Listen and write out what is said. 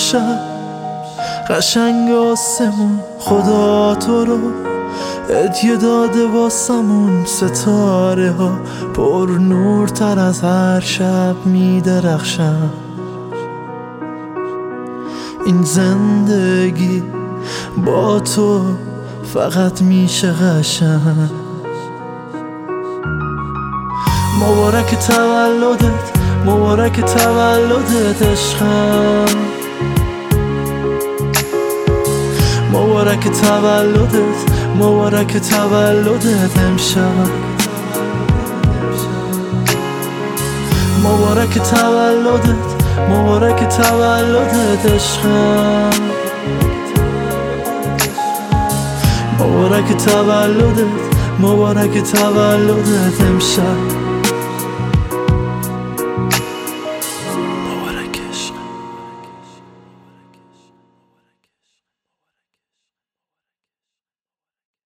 امشب قشنگ آسمون خدا تو رو هدیه داده واسمون، ستاره ها پر نورتر از هر شب می درخشن. این زندگی با تو فقط میشه قشنگ. مبارک تولدت، مبارک تولدت عشقم، مبارک تولدت، مبارک تولدت امشب، مبارک تولدت، مبارک تولدت عشقم، مبارک تولدت، مبارک تولدت امشب.